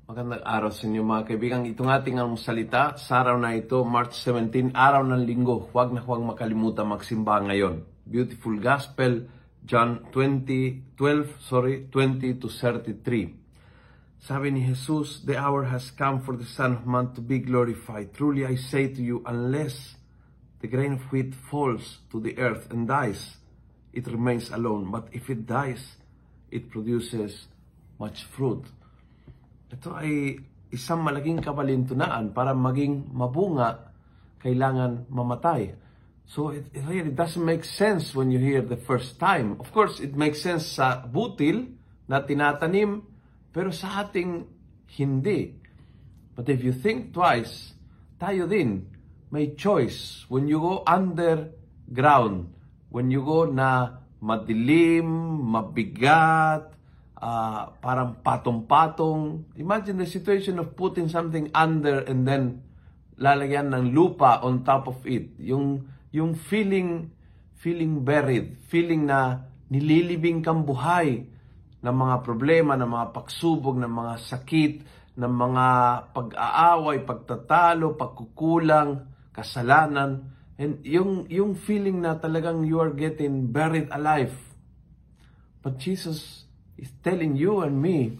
Magandang araw sa inyo mga kaibigan. Itong ating salita sa araw na ito, March 17, araw ng linggo. Huwag makalimutan magsimba ngayon. Beautiful Gospel, John 20 to 33. Sabi ni Jesus, "The hour has come for the Son of Man to be glorified. Truly I say to you, unless the grain of wheat falls to the earth and dies, it remains alone. But if it dies, it produces much fruit." Ito ay isang malaking kabalintunaan. Para maging mabunga, kailangan mamatay. So it really doesn't make sense when you hear the first time. Of course, it makes sense sa butil na tinatanim, pero sa ating hindi. But if you think twice, tayo din may choice. When you go underground, when you go na madilim, mabigat, parang patong-patong. Imagine the situation of putting something under and then lalagyan ng lupa on top of it. Yung feeling buried, feeling na nililibing kang buhay ng mga problema, ng mga pagsubok, ng mga sakit, ng mga pag-aaway, pagtatalo, pagkukulang, kasalanan. And yung feeling na talagang you are getting buried alive. But Jesus is telling you and me,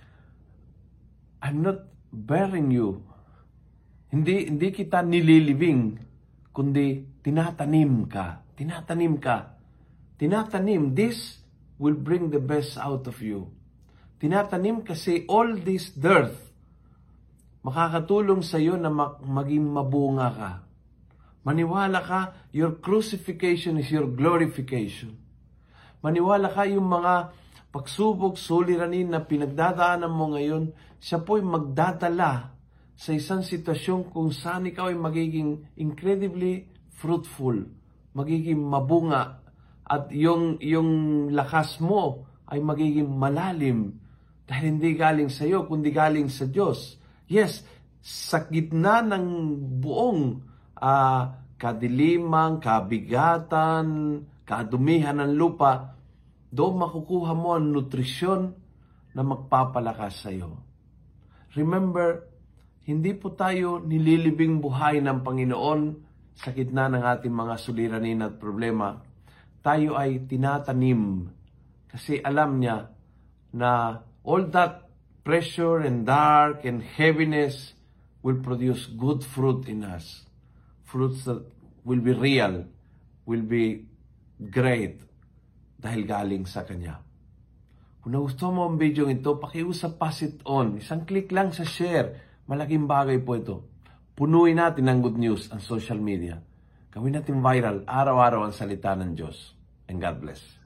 I'm not burying you. Hindi kita nililibing, kundi tinatanim ka. Tinatanim, this will bring the best out of you. Tinatanim kasi all this dirt makakatulong sa iyo na maging mabunga ka. Maniwala ka, your crucifixion is your glorification. Maniwala ka, yung mga pagsubok, suliranin na pinagdadaanan mo ngayon, siya po'y magdadala sa isang sitwasyon kung saan ikaw ay magiging incredibly fruitful, magiging mabunga, at yung lakas mo ay magiging malalim dahil hindi galing sa iyo, kundi galing sa Diyos. Yes, sa gitna ng buong kadiliman, kabigatan, kadumihan ng lupa, doon makukuha mo ang nutrisyon na magpapalakas sa iyo. Remember, hindi po tayo nililibing buhay ng Panginoon sa gitna ng ating mga suliranin at problema. Tayo ay tinatanim kasi alam niya na all that pressure and dark and heaviness will produce good fruit in us. Fruits that will be real, will be great, dahil galing sa Kanya. Kung nagustuhan mo ang video ito, pakiusap, pass it on. Isang click lang sa share. Malaking bagay po ito. Punuin natin ng good news ang social media. Gawin natin viral, araw-araw ang salita ng Diyos. And God bless.